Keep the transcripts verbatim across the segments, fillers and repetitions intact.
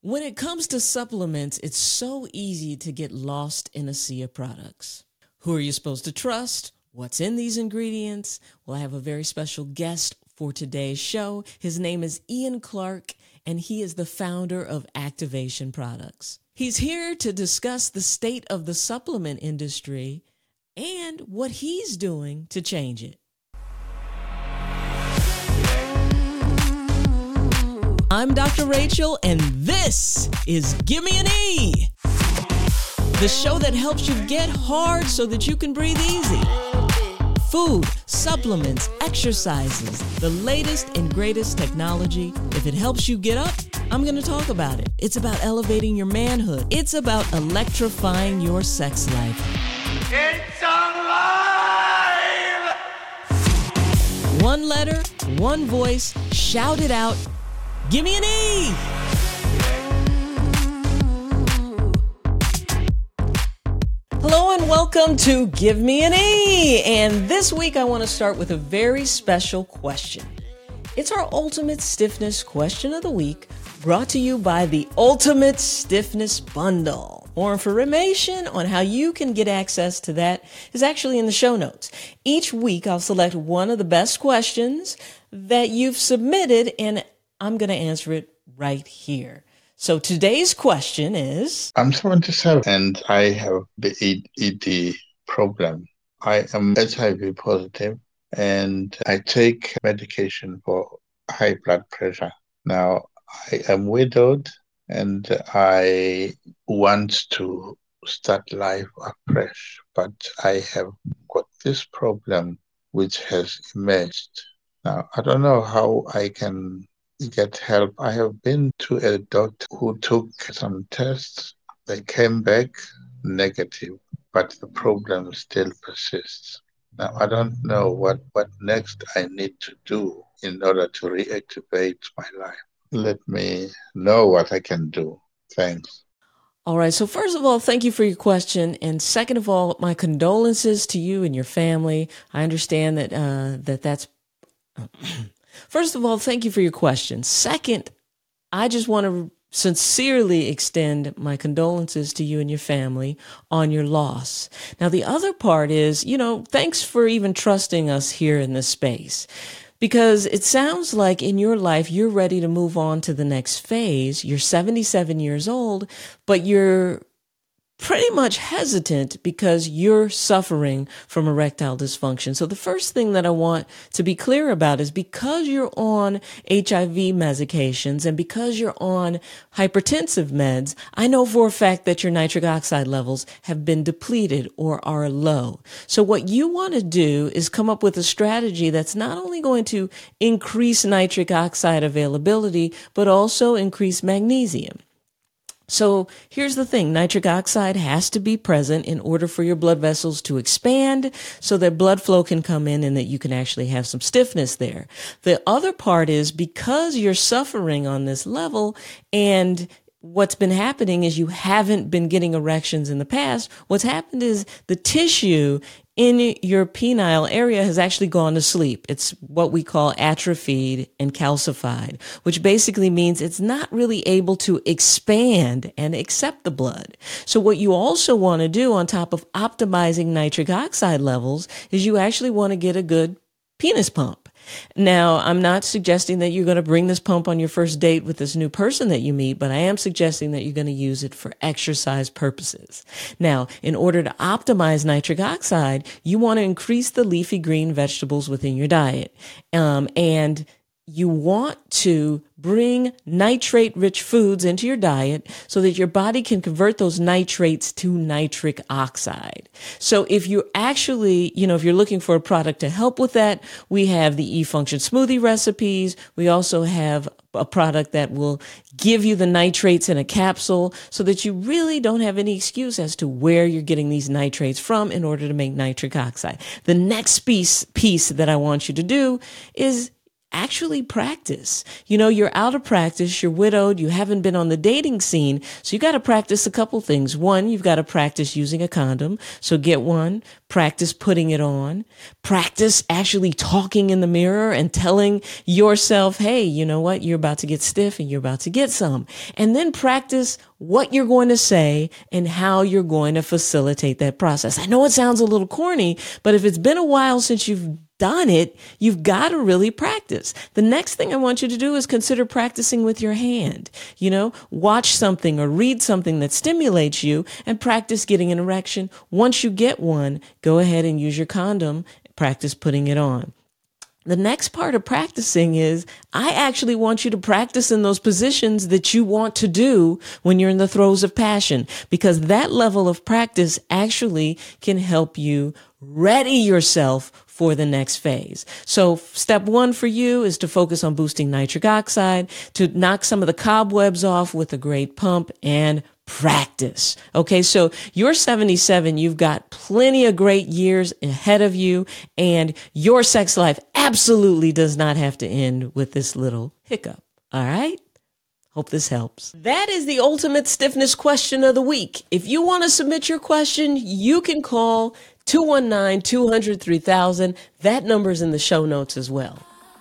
When it comes to supplements, it's so easy to get lost in a sea of products. Who are you supposed to trust? What's in these ingredients? Well, I have a very special guest for today's show. His name is Ian Clark, and he is the founder of Activation Products. He's here to discuss the state of the supplement industry and what he's doing to change it. I'm Doctor Rachel, and this is Give Me an E, the show that helps you get hard so that you can breathe easy. Food, supplements, exercises, the latest and greatest technology. If it helps you get up, I'm going to talk about it. It's about elevating your manhood. It's about electrifying your sex life. It's alive! One letter, one voice, shout it out. Give me an E! Hello and welcome to Give Me an E! And this week I want to start with a very special question. It's our Ultimate Stiffness Question of the Week, brought to you by the Ultimate Stiffness Bundle. More information on how you can get access to that is actually in the show notes. Each week I'll select one of the best questions that you've submitted, and I'm going to answer it right here. So today's question is... I'm seventy-seven and I have the E D problem. I am H I V positive and I take medication for high blood pressure. Now, I am widowed and I want to start life afresh, but I have got this problem which has emerged. Now, I don't know how I can get help. I have been to a doctor who took some tests. They came back negative, but the problem still persists. Now, I don't know what, what next I need to do in order to reactivate my life. Let me know what I can do. Thanks. All right. So first of all, thank you for your question. And second of all, my condolences to you and your family. I understand that uh, that that's... First of all, thank you for your question. Second, I just want to sincerely extend my condolences to you and your family on your loss. Now, the other part is, you know, thanks for even trusting us here in this space, because it sounds like in your life, you're ready to move on to the next phase. You're seventy-seven years old, but you're pretty much hesitant because you're suffering from erectile dysfunction. So the first thing that I want to be clear about is because you're on H I V medications and because you're on hypertensive meds, I know for a fact that your nitric oxide levels have been depleted or are low. So what you want to do is come up with a strategy that's not only going to increase nitric oxide availability, but also increase magnesium. So here's the thing. Nitric oxide has to be present in order for your blood vessels to expand so that blood flow can come in and that you can actually have some stiffness there. The other part is because you're suffering on this level and what's been happening is you haven't been getting erections in the past. What's happened is the tissue in your penile area has actually gone to sleep. It's what we call atrophied and calcified, which basically means it's not really able to expand and accept the blood. So what you also want to do on top of optimizing nitric oxide levels is you actually want to get a good penis pump. Now, I'm not suggesting that you're going to bring this pump on your first date with this new person that you meet, but I am suggesting that you're going to use it for exercise purposes. Now, in order to optimize nitric oxide, you want to increase the leafy green vegetables within your diet. Um, and you want to bring nitrate-rich foods into your diet so that your body can convert those nitrates to nitric oxide. So if you actually, you know, if you're looking for a product to help with that, we have the E-Function smoothie recipes. We also have a product that will give you the nitrates in a capsule so that you really don't have any excuse as to where you're getting these nitrates from in order to make nitric oxide. The next piece, piece that I want you to do is actually practice. You know, you're out of practice, you're widowed, you haven't been on the dating scene. So you got to practice a couple things. One, you've got to practice using a condom. So get one, practice putting it on, practice actually talking in the mirror and telling yourself, hey, you know what? You're about to get stiff and you're about to get some. And then practice what you're going to say and how you're going to facilitate that process. I know it sounds a little corny, but if it's been a while since you've done it, you've got to really practice. The next thing I want you to do is consider practicing with your hand. You know, watch something or read something that stimulates you and practice getting an erection. Once you get one, go ahead and use your condom, practice putting it on. The next part of practicing is I actually want you to practice in those positions that you want to do when you're in the throes of passion, because that level of practice actually can help you ready yourself for the next phase. So step one for you is to focus on boosting nitric oxide, to knock some of the cobwebs off with a great pump and practice. Okay. So you're seventy-seven. You've got plenty of great years ahead of you, and your sex life absolutely does not have to end with this little hiccup. All right. Hope this helps. That is the ultimate stiffness question of the week. If you want to submit your question, you can call two one nine, two hundred, three thousand. That number's in the show notes as well.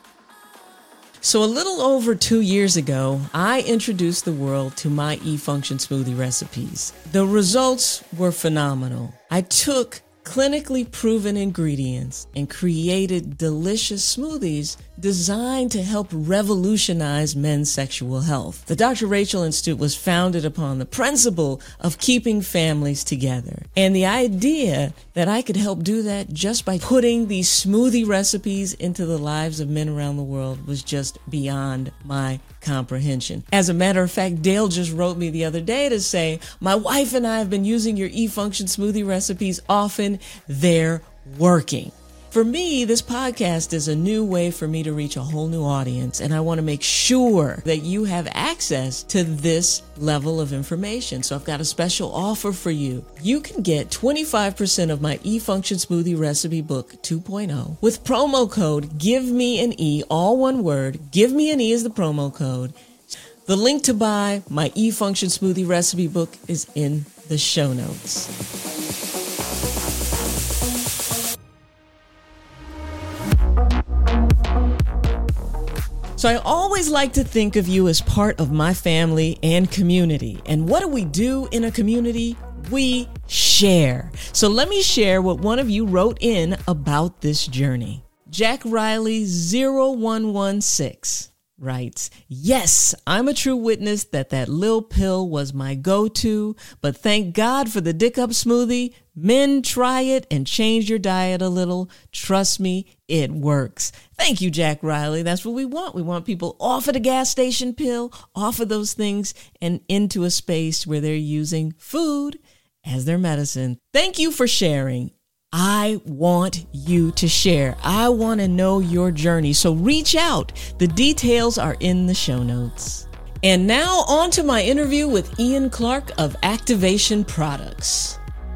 So a little over two years ago, I introduced the world to my E-Function smoothie recipes. The results were phenomenal. I took clinically proven ingredients and created delicious smoothies designed to help revolutionize men's sexual health. The Doctor Rachel Institute was founded upon the principle of keeping families together. And the idea that I could help do that just by putting these smoothie recipes into the lives of men around the world was just beyond my comprehension. As a matter of fact, Dale just wrote me the other day to say, my wife and I have been using your E-Function smoothie recipes often. They're working. For me, this podcast is a new way for me to reach a whole new audience, and I want to make sure that you have access to this level of information. So I've got a special offer for you. You can get twenty-five percent of my E-Function Smoothie Recipe Book two point oh with promo code GIVEMEAN E, all one word. Give Me an E is the promo code. The link to buy my E-Function Smoothie Recipe Book is in the show notes. So I always like to think of you as part of my family and community. And what do we do in a community? We share. So let me share what one of you wrote in about this journey. Jack Riley zero one one six writes, yes, I'm a true witness that that Lil pill was my go-to, but thank God for the Dick Up smoothie. Men, try it and change your diet a little. Trust me, it works. Thank you, Jack Riley. That's what we want. We want people off of the gas station pill, off of those things, and into a space where they're using food as their medicine. Thank you for sharing. I want you to share. I want to know your journey. So reach out. The details are in the show notes. And now on to my interview with Ian Clark of Activation Products.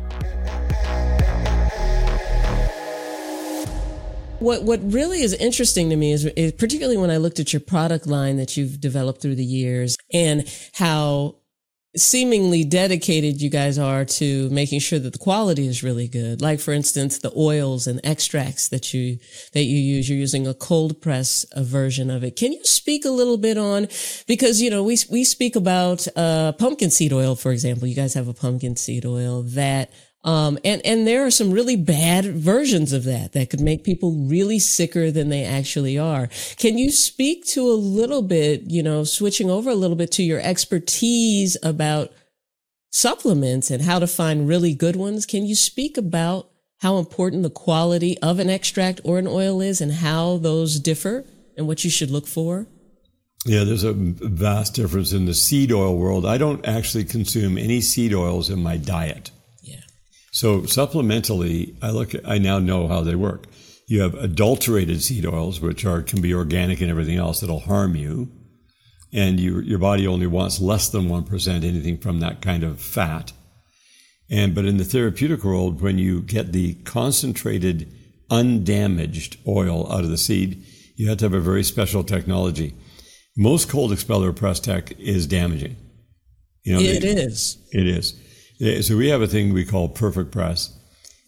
What what really is interesting to me is, is particularly when I looked at your product line that you've developed through the years and how seemingly dedicated you guys are to making sure that the quality is really good. Like, for instance, the oils and extracts that you, that you use, you're using a cold press a version of it. Can you speak a little bit on, because, you know, we, we speak about, uh, pumpkin seed oil, for example. You guys have a pumpkin seed oil that, um, and, and there are some really bad versions of that that could make people really sicker than they actually are. Can you speak to a little bit, you know, switching over a little bit to your expertise about supplements and how to find really good ones? Can you speak about how important the quality of an extract or an oil is and how those differ and what you should look for? Yeah, there's a vast difference in the seed oil world. I don't actually consume any seed oils in my diet. So supplementally, I look at, I now know how they work. You have adulterated seed oils, which are can be organic and everything else that'll harm you. And you, your body only wants less than one percent anything from that kind of fat. And but in the therapeutic world, when you get the concentrated, undamaged oil out of the seed, you have to have a very special technology. Most cold expeller press tech is damaging. You know, it they, is. It is. So we have a thing we call Perfect Press,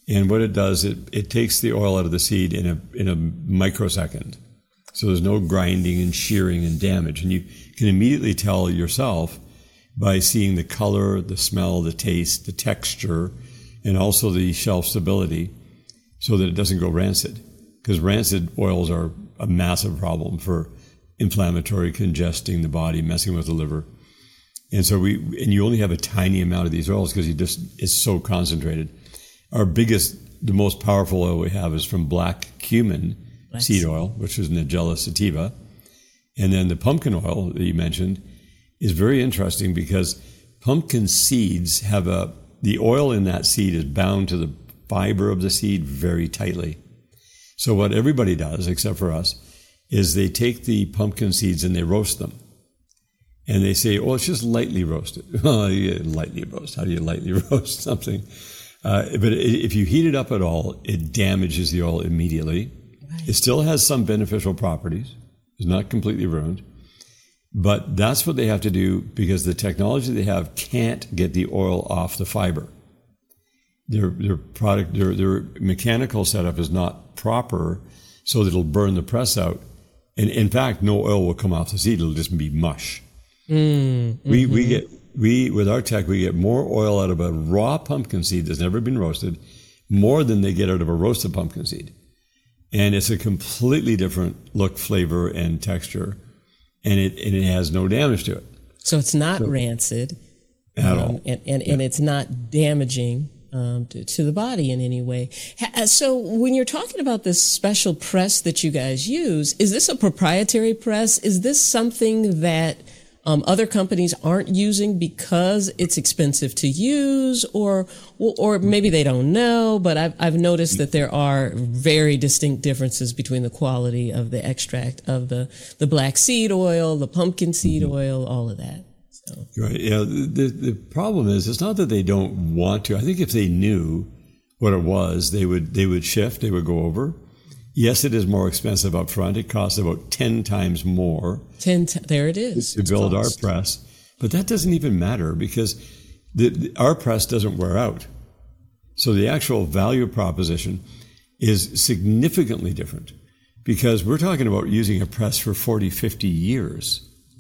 And what it does, it, it takes the oil out of the seed in a in a microsecond. So there's no grinding and shearing and damage. And you can immediately tell yourself by seeing the color, the smell, the taste, the texture, and also the shelf stability so that it doesn't go rancid. Because rancid oils are a massive problem for inflammatory, congesting the body, messing with the liver. And so we, and you only have a tiny amount of these oils because you just, it's so concentrated. Our biggest, the most powerful oil we have is from black cumin Let's seed see. oil, which is Nigella sativa. And then the pumpkin oil that you mentioned is very interesting because pumpkin seeds have a, the oil in that seed is bound to the fiber of the seed very tightly. So what everybody does, except for us, is they take the pumpkin seeds and they roast them. And they say, oh, it's just lightly roasted. Well, yeah, lightly roast. How do you lightly roast something? Uh, but if you heat it up at all, it damages the oil immediately. Right. It still has some beneficial properties. It's not completely ruined. But that's what they have to do because the technology they have can't get the oil off the fiber. Their their product, their their mechanical setup is not proper, so that it'll burn the press out. And in fact, no oil will come off the seed; it'll just be mush. Mm, we mm-hmm. we get we with our tech we get more oil out of a raw pumpkin seed that's never been roasted, more than they get out of a roasted pumpkin seed, and it's a completely different look, flavor, and texture, and it and it has no damage to it. So it's not so, rancid at um, all, and and, yeah. and it's not damaging. Um, to, to the body in any way. So when you're talking about this special press that you guys use, is this a proprietary press? Is this something that um, other companies aren't using because it's expensive to use, or or maybe they don't know? But I've I've noticed that there are very distinct differences between the quality of the extract of the the black seed oil, the pumpkin seed mm-hmm. oil, all of that. So. Right. Yeah. The, the problem is, it's not that they don't want to. I think if they knew what it was, they would they would shift. They would go over. Yes, it is more expensive up front. It costs about ten times more. Ten. T- there it is. To build our press, but that doesn't even matter because the, the, our press doesn't wear out. So the actual value proposition is significantly different because we're talking about using a press for forty, fifty years.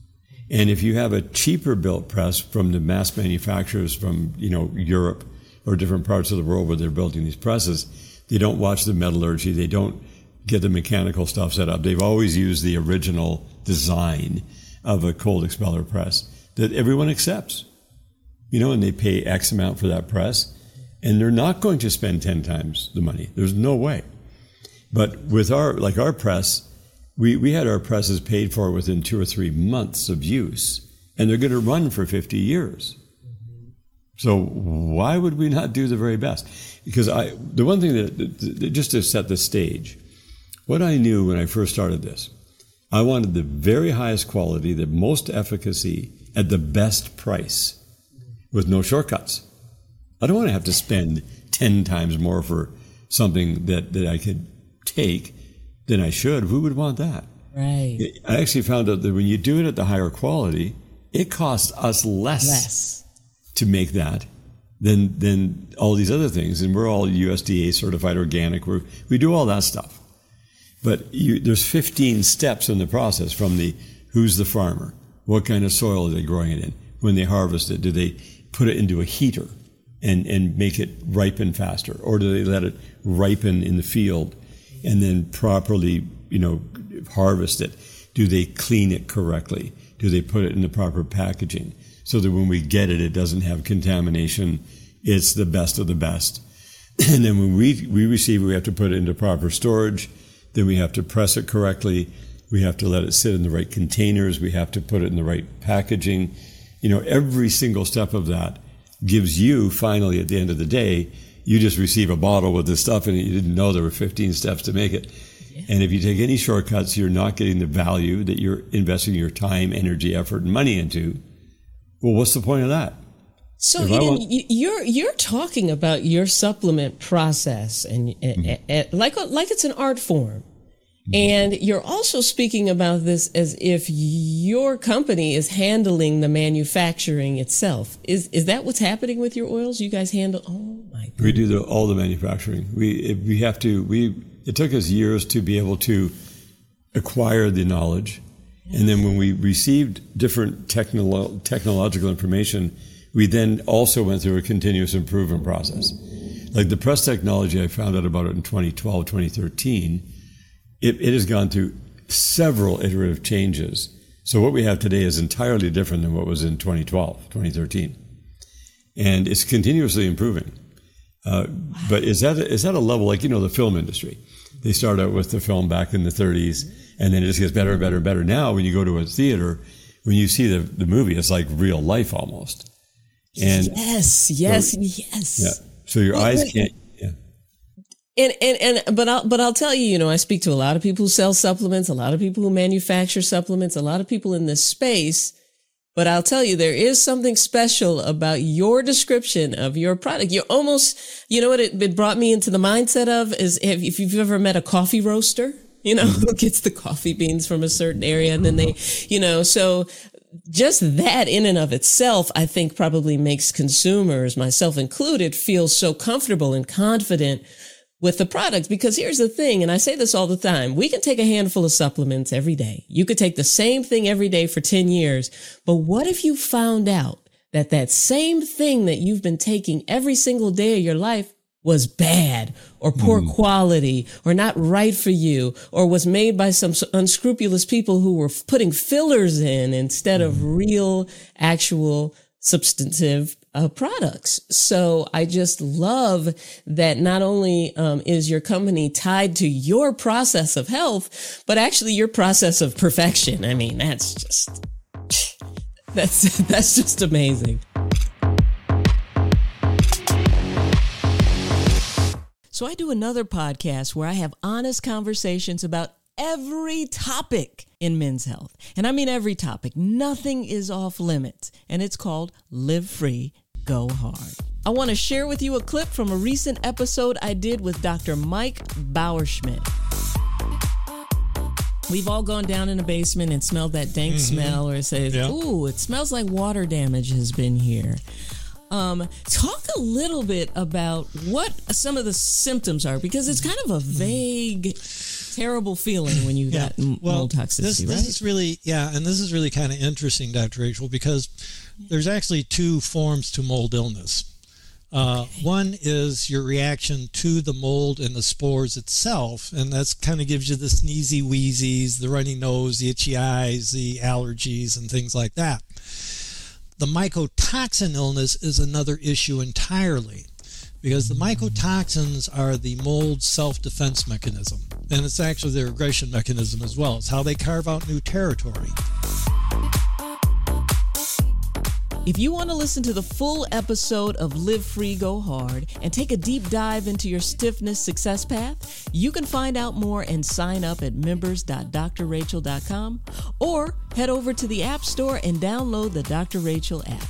And if you have a cheaper built press from the mass manufacturers from, you know, Europe or different parts of the world where they're building these presses, they don't watch the metallurgy. They don't get the mechanical stuff set up. They've always used the original design of a cold expeller press that everyone accepts, you know, and they pay X amount for that press and they're not going to spend ten times the money. There's no way. But with our, like our press, We we had our presses paid for within two or three months of use, and they're going to run for fifty years. So why would we not do the very best? Because I the one thing that, that just to set the stage, what I knew when I first started this, I wanted the very highest quality, the most efficacy at the best price, with no shortcuts. I don't want to have to spend ten times more for something that that I could take than I should. Who would want that? Right. I actually found out that when you do it at the higher quality, it costs us less, less. to make that than than all these other things. And we're all U S D A certified organic. We we do all that stuff. But you, there's fifteen steps in the process from the who's the farmer, what kind of soil are they growing it in, when they harvest it, do they put it into a heater and, and make it ripen faster, or do they let it ripen in the field and then properly, you know, harvest it? Do they clean it correctly? Do they put it in the proper packaging so that when we get it, it doesn't have contamination? It's the best of the best. And then when we, we receive it, we have to put it into proper storage. Then we have to press it correctly. We have to let it sit in the right containers. We have to put it in the right packaging. You know, every single step of that gives you, finally, at the end of the day, you just receive a bottle with this stuff in it. You didn't know there were fifteen steps to make it. Yeah. And if you take any shortcuts, you're not getting the value that you're investing your time, energy, effort, and money into. Well, what's the point of that? So Eden, want- you're you're talking about your supplement process, and, mm-hmm. and, and like like it's an art form, mm-hmm. and you're also speaking about this as if your company is handling the manufacturing itself. Is is that what's happening with your oils? You guys handle? Oh my We do the, all the manufacturing. We we have to. We it took us years to be able to acquire the knowledge, and then when we received different technolo- technological information, we then also went through a continuous improvement process. Like the press technology, I found out about it in twenty twelve, twenty thirteen. It, it has gone through several iterative changes. So what we have today is entirely different than what was in twenty twelve, twenty thirteen. And it's continuously improving. Uh, but is that, is that a level, like, you know, the film industry? They start out with the film back in the thirties, and then it just gets better and better and better. Now, when you go to a theater, when you see the, the movie, it's like real life almost. And yes, yes, so, yes. Yeah. So your eyes can't. Yeah. And, and, and, but I'll, but I'll tell you, you know, I speak to a lot of people who sell supplements, a lot of people who manufacture supplements, a lot of people in this space. But I'll tell you, there is something special about your description of your product. You're almost, you know what it, it brought me into the mindset of is if, if you've ever met a coffee roaster, you know, who gets the coffee beans from a certain area and then they, you know, so just that in and of itself, I think probably makes consumers, myself included, feel so comfortable and confident with the product. Because here's the thing, and I say this all the time, we can take a handful of supplements every day. You could take the same thing every day for ten years. But what if you found out that that same thing that you've been taking every single day of your life was bad or poor mm. quality or not right for you or was made by some unscrupulous people who were putting fillers in instead mm. of real, actual, substantive uh, products. So I just love that not only um, is your company tied to your process of health, but actually your process of perfection. I mean, that's just, that's, that's just amazing. So I do another podcast where I have honest conversations about every topic in men's health. And I mean every topic. Nothing is off limits. And it's called Live Free, Go Hard. I want to share with you a clip from a recent episode I did with Doctor Mike Bauerschmidt. We've all gone down in the basement and smelled that dank mm-hmm. smell, or it says, yeah. ooh, it smells like water damage has been here. Um, talk a little bit about what some of the symptoms are, because it's kind of a vague, terrible feeling when you yeah. got m- well, mold toxicity, this, right? This is really, yeah, and this is really kind of interesting, Doctor Rachel, because there's actually two forms to mold illness. Uh, okay. One is your reaction to the mold and the spores itself, and that's kind of gives you the sneezy wheezies, the runny nose, the itchy eyes, the allergies, and things like that. The mycotoxin illness is another issue entirely, because the mycotoxins are the mold's self-defense mechanism, and it's actually their aggression mechanism as well. It's how they carve out new territory. If you want to listen to the full episode of Live Free, Go Hard and take a deep dive into your stiffness success path, you can find out more and sign up at members dot d r rachel dot com or head over to the App Store and download the Doctor Rachel app.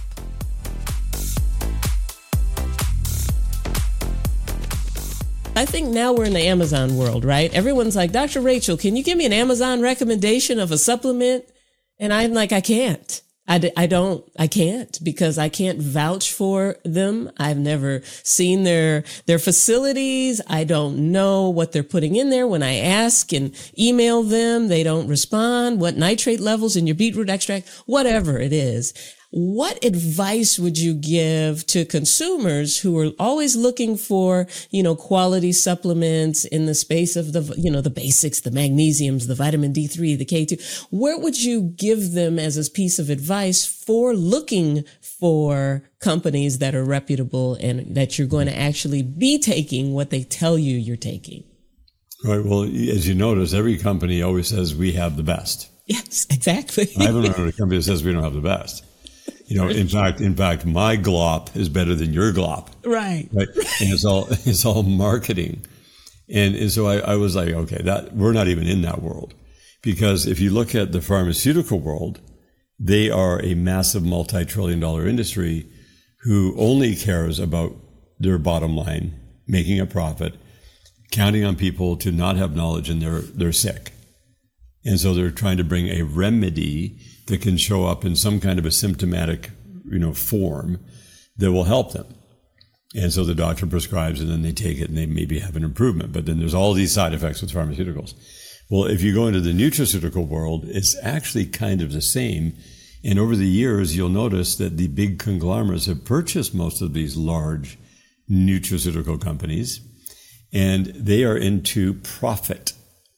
I think now we're in the Amazon world, right? Everyone's like, Doctor Rachel, can you give me an Amazon recommendation of a supplement? And I'm like, I can't. I, d- I don't, I can't, because I can't vouch for them. I've never seen their, their facilities. I don't know what they're putting in there. When I ask and email them, they don't respond. What nitrate levels in your beetroot extract, whatever it is. What advice would you give to consumers who are always looking for, you know, quality supplements in the space of the, you know, the basics, the magnesiums, the vitamin D three, the K two? Where would you give them as a piece of advice for looking for companies that are reputable and that you're going to actually be taking what they tell you you're taking? Right. Well, as you notice, every company always says we have the best. Yes, exactly. I haven't heard a company that says we don't have the best. You know, in fact, in fact, my glop is better than your glop. Right. Right. And it's all, it's all marketing. And, and so I, I was like, okay, that we're not even in that world, because if you look at the pharmaceutical world, they are a massive multi-trillion dollar industry who only cares about their bottom line, making a profit, counting on people to not have knowledge, and they're, they're sick. And so they're trying to bring a remedy that can show up in some kind of a symptomatic, you know, form that will help them. And so the doctor prescribes and then they take it and they maybe have an improvement. But then there's all these side effects with pharmaceuticals. Well, if you go into the nutraceutical world, it's actually kind of the same. And over the years, you'll notice that the big conglomerates have purchased most of these large nutraceutical companies, and they are into profit.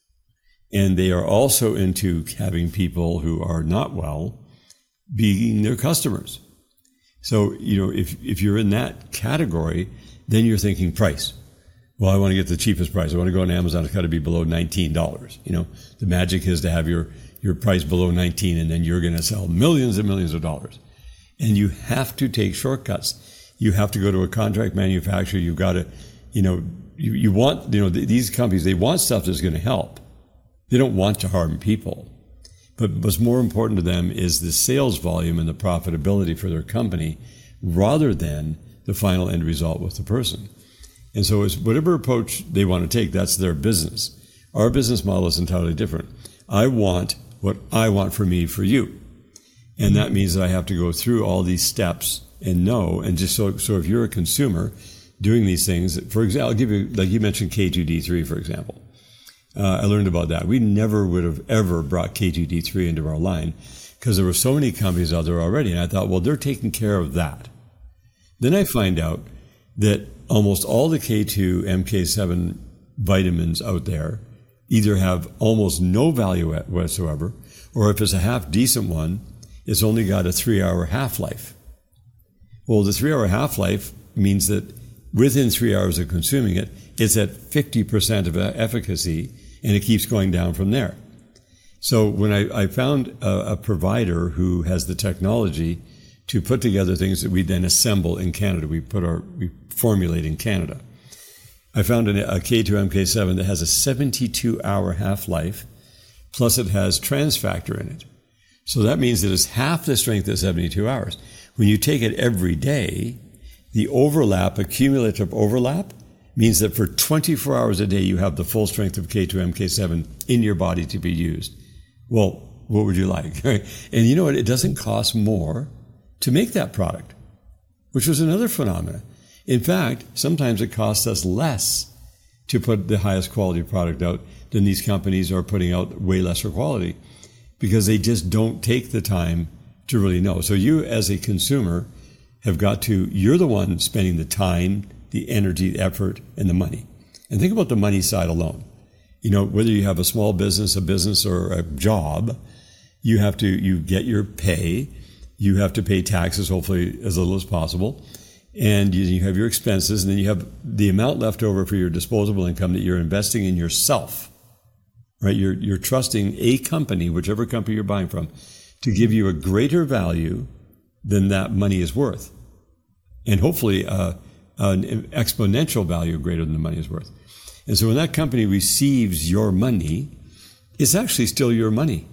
And they are also into having people who are not well being their customers. So, you know, if, if you're in that category, then you're thinking price. Well, I want to get the cheapest price. I want to go on Amazon. It's got to be below nineteen dollars. You know, the magic is to have your, your price below nineteen, and then you're going to sell millions and millions of dollars. And you have to take shortcuts. You have to go to a contract manufacturer. You've got to, you know, you, you want, you know, th- these companies, they want stuff that's going to help. They don't want to harm people. But what's more important to them is the sales volume and the profitability for their company rather than the final end result with the person. And so it's whatever approach they want to take, that's their business. Our business model is entirely different. I want what I want for me, for you. And that means that I have to go through all these steps and know. And just so, so if you're a consumer doing these things, for example, I'll give you, like you mentioned K two D three, for example. Uh, I learned about that. We never would have ever brought K two D three into our line because there were so many companies out there already. And I thought, well, they're taking care of that. Then I find out that almost all the K two M K seven vitamins out there either have almost no value whatsoever, or if it's a half decent one, it's only got a three hour half-life. Well, the three hour half-life means that within three hours of consuming it, it's at fifty percent of efficacy, and it keeps going down from there. So when I, I found a, a provider who has the technology to put together things that we then assemble in Canada, we put our, we formulate in Canada. I found a, a K two M K seven that has a seventy-two hour half-life, plus it has trans factor in it. So that means that it's half the strength of seventy-two hours. When you take it every day, the overlap, accumulative overlap, means that for twenty-four hours a day, you have the full strength of K two M K seven in your body to be used. Well, what would you like? And you know what? It doesn't cost more to make that product, which was another phenomenon. In fact, sometimes it costs us less to put the highest quality product out than these companies are putting out way lesser quality because they just don't take the time to really know. So you as a consumer have got to, you're the one spending the time, the energy, the effort, and the money. And think about the money side alone. You know, whether you have a small business, a business, or a job, you have to, you get your pay, you have to pay taxes, hopefully as little as possible, and you, you have your expenses, and then you have the amount left over for your disposable income that you're investing in yourself, right? You're, you're trusting a company, whichever company you're buying from, to give you a greater value than that money is worth. And hopefully uh, an exponential value greater than the money is worth. And so when that company receives your money, it's actually still your money.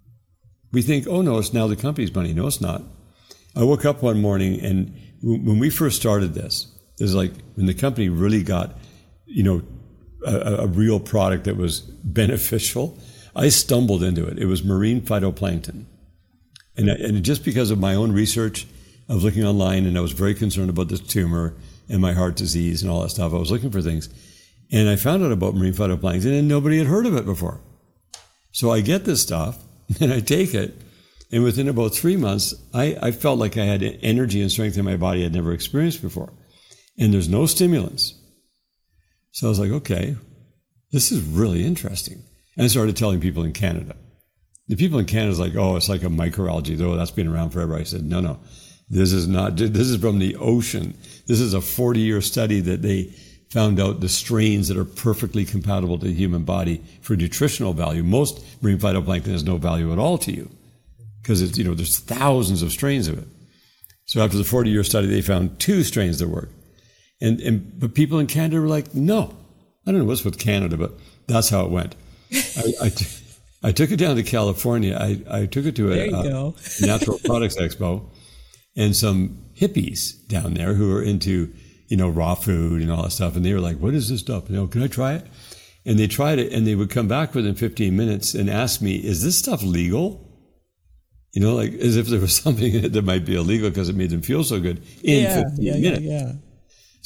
We think, oh no, it's now the company's money. No, it's not. I woke up one morning and when we first started this, it was like when the company really got, you know, a, a real product that was beneficial, I stumbled into it. It was marine phytoplankton. And, and just because of my own research of looking online, and I was very concerned about this tumor and my heart disease and all that stuff, I was looking for things. And I found out about marine phytoplankton and nobody had heard of it before. So I get this stuff and I take it. And within about three months, I, I felt like I had energy and strength in my body I'd never experienced before. And there's no stimulants. So I was like, okay, this is really interesting. And I started telling people in Canada. The people in Canada is like, oh, it's like a microalgae, though that's been around forever. I said, no, no, this is not, this is from the ocean. This is a forty-year study that they found out the strains that are perfectly compatible to the human body for nutritional value. Most marine phytoplankton has no value at all to you because it's, you know, there's thousands of strains of it. So after the forty-year study, they found two strains that work. And, and but people in Canada were like, no, I don't know what's with Canada, but that's how it went. I, I, t- I took it down to California. I, I took it to a, a Natural Products Expo, and some hippies down there who are into, you know, raw food and all that stuff. And they were like, what is this stuff? You know, can I try it? And they tried it, and they would come back within fifteen minutes and ask me, is this stuff legal? You know, like as if there was something in it that might be illegal because it made them feel so good in yeah, fifteen yeah, minutes. Yeah, yeah.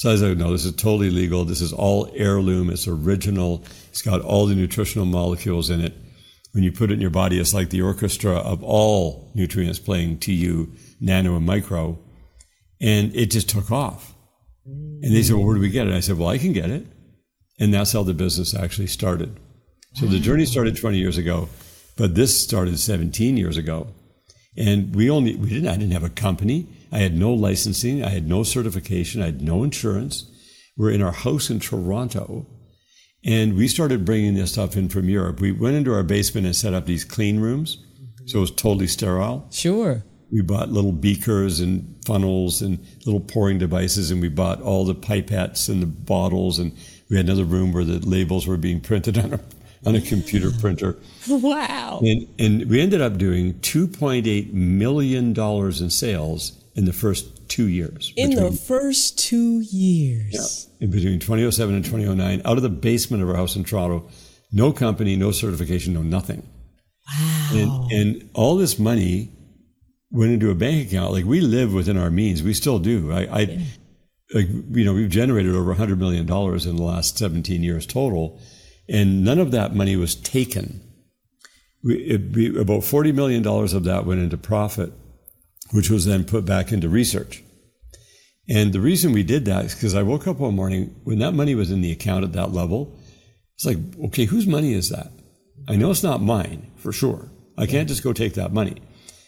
So I was like, no, this is totally legal. This is all heirloom. It's original. It's got all the nutritional molecules in it. When you put it in your body, it's like the orchestra of all nutrients playing to you, nano and micro. And it just took off. And they said, well, where do we get it? I said, well, I can get it. And that's how the business actually started. So the journey started twenty years ago, but this started seventeen years ago. And we only, we didn't, I didn't have a company. I had no licensing. I had no certification. I had no insurance. We're in our house in Toronto. And we started bringing this stuff in from Europe. We went into our basement and set up these clean rooms. So it was totally sterile. Sure. We bought little beakers and funnels and little pouring devices, and we bought all the pipettes and the bottles, and we had another room where the labels were being printed on a on a computer printer. Wow. And, and we ended up doing two point eight million dollars in sales in the first two years. In between, the first two years. Yeah, in between twenty oh seven and twenty oh nine, out of the basement of our house in Toronto, no company, no certification, no nothing. Wow. And, and all this money went into a bank account. Like, we live within our means. We still do. I, I yeah. like, you know, we've generated over one hundred million dollars in the last seventeen years total, and none of that money was taken. We, it, we, about forty million dollars of that went into profit, which was then put back into research. And the reason we did that is because I woke up one morning when that money was in the account at that level. It's like, okay, whose money is that? I know it's not mine, for sure. I can't just go take that money.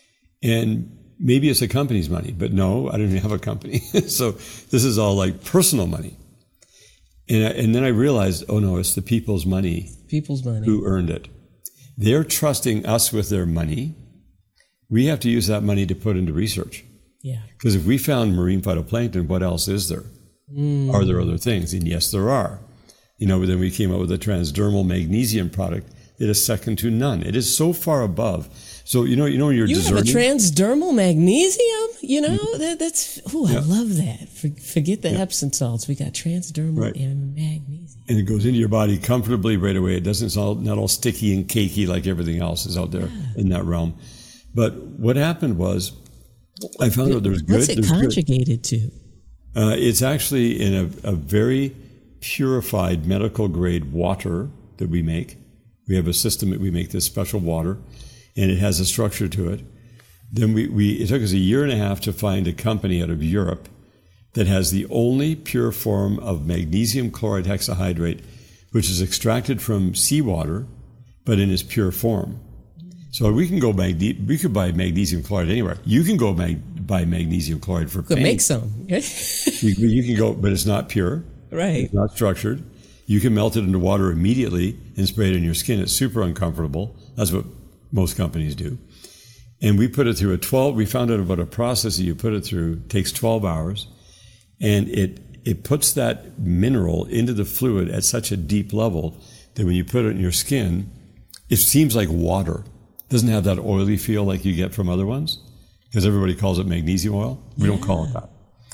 And maybe it's a company's money, but no, I don't even have a company. So this is all like personal money. And, I, and then I realized, oh no, it's the people's money. People's money. Who earned it. They're trusting us with their money. We have to use that money to put into research. Yeah. Because if we found marine phytoplankton, what else is there? Mm. Are there other things? And yes, there are. You know, then we came up with a transdermal magnesium product that is second to none. It is so far above. So, you know, you know, when you're you discerning. You have a transdermal magnesium, you know, mm-hmm. that, that's, oh, yeah. I love that. For, forget the yeah. Epsom salts. We got transdermal right. and magnesium. And it goes into your body comfortably right away. It doesn't, it's all, not all sticky and cakey like everything else is out there yeah. in that realm. But what happened was, I found out there's good. What's it there's conjugated good. to? Uh, it's actually in a, a very purified medical grade water that we make. We have a system that we make this special water, and it has a structure to it. Then we, we it took us a year and a half to find a company out of Europe that has the only pure form of magnesium chloride hexahydrate, which is extracted from seawater, but in its pure form. So we can go magne- we could buy magnesium chloride anywhere. You can go mag- buy magnesium chloride for could pain. make some. you, you can go, but it's not pure. Right. It's not structured. You can melt it into water immediately and spray it on your skin. It's super uncomfortable. That's what most companies do. And we put it through a twelve, we found out about a process that you put it through, takes twelve hours, and it, it puts that mineral into the fluid at such a deep level that when you put it in your skin, it seems like water. It doesn't have that oily feel like you get from other ones, because everybody calls it magnesium oil. We yeah. don't call it that.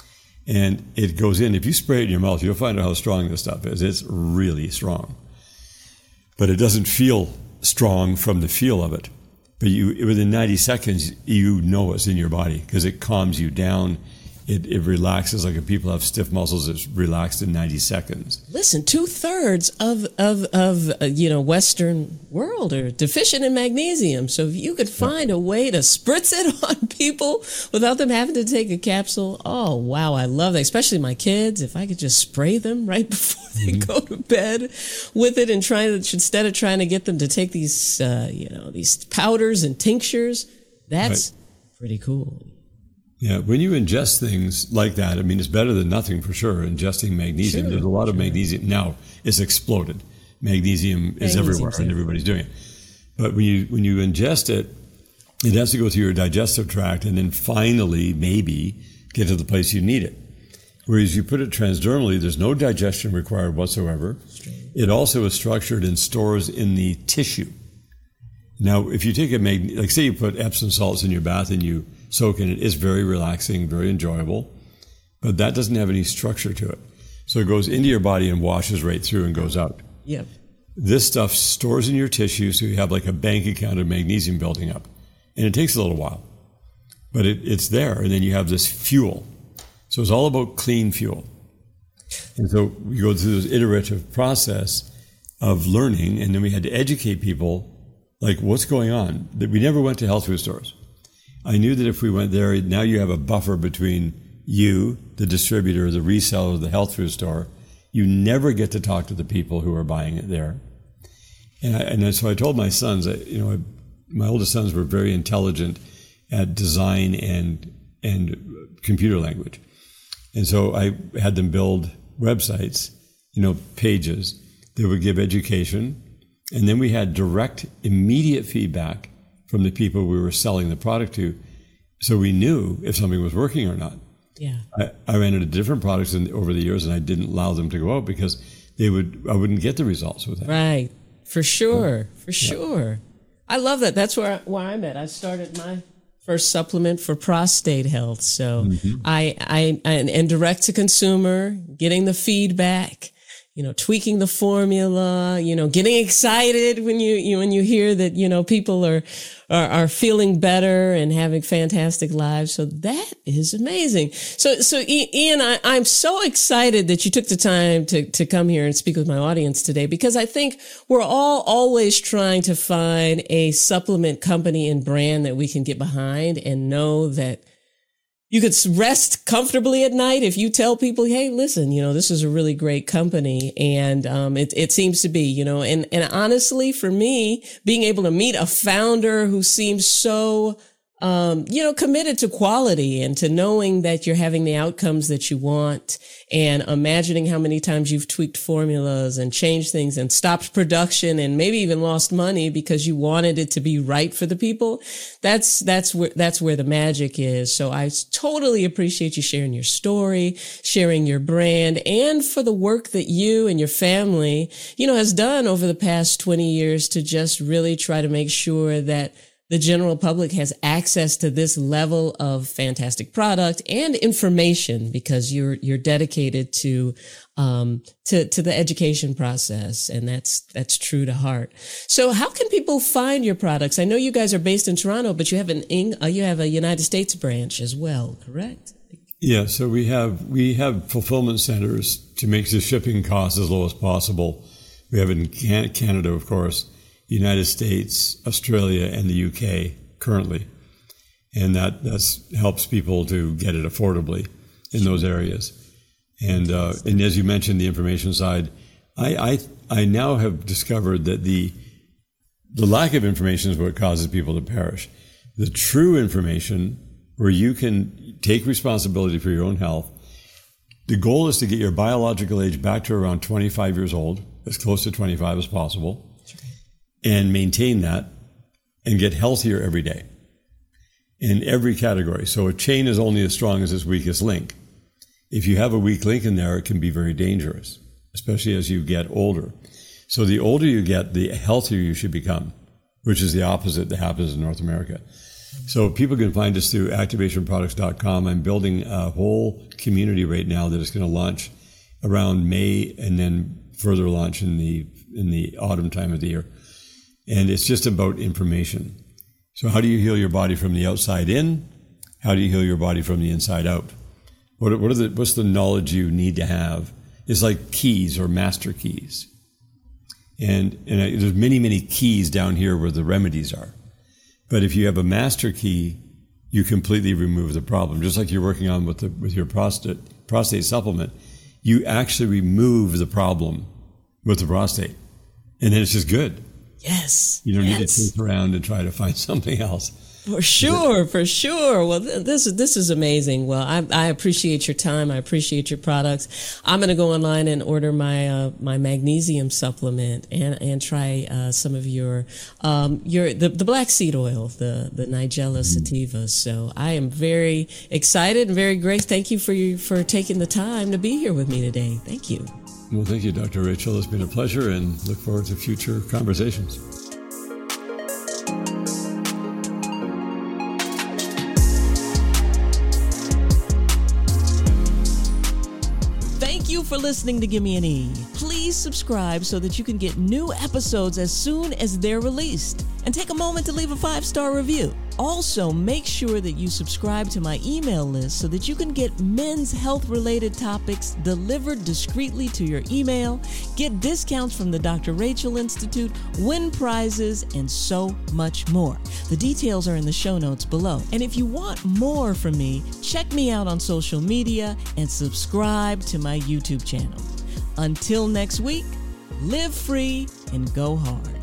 And it goes in. If you spray it in your mouth, you'll find out how strong this stuff is. It's really strong. But it doesn't feel strong from the feel of it. But you, within ninety seconds, you know it's in your body because it calms you down. It, it relaxes. Like if people have stiff muscles, it's relaxed in ninety seconds. Listen, two thirds of of of uh, you know Western world are deficient in magnesium. So if you could find yeah. a way to spritz it on people without them having to take a capsule, oh wow, I love that. Especially my kids. If I could just spray them right before they mm-hmm. go to bed with it, and try to instead of trying to get them to take these uh, you know these powders and tinctures, that's right. pretty cool. Yeah, when you ingest things like that, I mean, it's better than nothing for sure. Ingesting magnesium, sure, there's a lot sure. of magnesium. Now it's exploded. Magnesium is Magnesium's everywhere, and everybody's doing it. But when you when you ingest it, it has to go through your digestive tract, and then finally, maybe, get to the place you need it. Whereas you put it transdermally, there's no digestion required whatsoever. It also is structured in stores in the tissue. Now, if you take a mag, like say you put Epsom salts in your bath and you soak in it, it's very relaxing, very enjoyable, but that doesn't have any structure to it. So it goes into your body and washes right through and goes out. Yep. This stuff stores in your tissue, so you have like a bank account of magnesium building up. And it takes a little while, but it, it's there. And then you have this fuel. So it's all about clean fuel. And so we go through this iterative process of learning, and then we had to educate people, like, what's going on? That we never went to health food stores. I knew that if we went there, now you have a buffer between you, the distributor, the reseller, the health food store. You never get to talk to the people who are buying it there. And, I, and so I told my sons, that, you know, my oldest sons were very intelligent at design and and computer language. And so I had them build websites, you know, pages that would give education. And then we had direct, immediate feedback from the people we were selling the product to. So we knew if something was working or not. Yeah. I, I ran into different products in, over the years, and I didn't allow them to go out because they would, I wouldn't get the results with that. Right. For sure. Yeah. For sure. Yeah. I love that. That's where, where I'm at. I started my first supplement for prostate health. So mm-hmm. I, I, and, and direct to consumer, getting the feedback, you know, tweaking the formula, you know, getting excited when you, you when you hear that, you know, people are, are, are feeling better and having fantastic lives. So that is amazing. So, so Ian, I, I'm so excited that you took the time to, to come here and speak with my audience today, because I think we're all always trying to find a supplement company and brand that we can get behind and know that you could rest comfortably at night if you tell people, hey, listen, you know, this is a really great company. And um, it, it seems to be, you know, and, and honestly, for me, being able to meet a founder who seems so, um, you know, committed to quality and to knowing that you're having the outcomes that you want, and imagining how many times you've tweaked formulas and changed things and stopped production and maybe even lost money because you wanted it to be right for the people. That's, that's where, that's where the magic is. So I totally appreciate you sharing your story, sharing your brand, and for the work that you and your family, you know, has done over the past twenty years to just really try to make sure that the general public has access to this level of fantastic product and information, because you're, you're dedicated to, um, to, to the education process. And that's, that's true to heart. So how can people find your products? I know you guys are based in Toronto, but you have an, uh, you have a United States branch as well, correct? Yeah. So we have, we have fulfillment centers to make the shipping costs as low as possible. We have in Canada, of course, United States, Australia, and the U K currently. And that that's helps people to get it affordably in those areas. And uh, and as you mentioned, the information side, I, I I now have discovered that the the lack of information is what causes people to perish. The true information, where you can take responsibility for your own health. The goal is to get your biological age back to around twenty-five years old, as close to twenty-five as possible, and maintain that and get healthier every day in every category. So a chain is only as strong as its weakest link. If you have a weak link in there, it can be very dangerous, especially as you get older. So the older you get, the healthier you should become, which is the opposite that happens in North America. So people can find us through activation products dot com. I'm building a whole community right now that is going to launch around May and then further launch in the in the autumn time of the year. And it's just about information. So how do you heal your body from the outside in? How do you heal your body from the inside out? What, what are the, what's the knowledge you need to have? It's like keys or master keys. And, and I, there's many, many keys down here where the remedies are. But if you have a master key, you completely remove the problem. Just like you're working on with the, with your prostate, prostate supplement, you actually remove the problem with the prostate. And then it's just good. Yes. You don't yes. need to think around and try to find something else. For sure, for sure. Well, th- this is this is amazing. Well, I, I appreciate your time. I appreciate your products. I'm going to go online and order my uh, my magnesium supplement and and try uh, some of your um your the, the black seed oil, the the Nigella sativa. So I am very excited and very grateful. Thank you for you for taking the time to be here with me today. Thank you. Well, thank you, Doctor Rachel. It's been a pleasure, and look forward to future conversations. Thank you for listening to Gimme an E. Please please subscribe so that you can get new episodes as soon as they're released. And take a moment to leave a five-star review. Also, make sure that you subscribe to my email list so that you can get men's health-related topics delivered discreetly to your email, get discounts from the Doctor Rachel Institute, win prizes, and so much more. The details are in the show notes below. And if you want more from me, check me out on social media and subscribe to my YouTube channel. Until next week, live free and go hard.